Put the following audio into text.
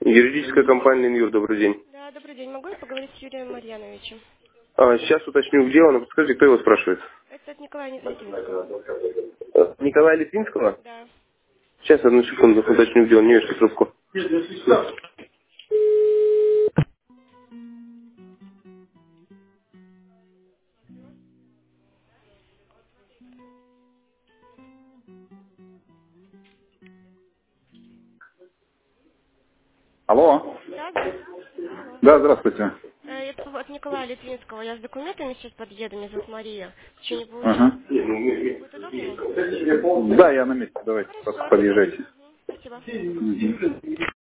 Юридическая компания «Инюр», добрый день. Да, добрый день. Могу я поговорить с Юрием Марьяновичем? Сейчас уточню, где он. Подскажите, кто его спрашивает? Это от Николая Литвинского. Николая Литвинского? Да. Сейчас, одну секунду, уточню, где он. Не вешай трубку. Алло. Да, здравствуйте. Алло. Да, здравствуйте. Это от Николая Литвинского. Я с документами сейчас подъеду, меня зовут Мария. Еще не Ага. получила. Будет удобно вам? Да, я на месте. Давайте, Хорошо, отлично. подъезжайте. Спасибо.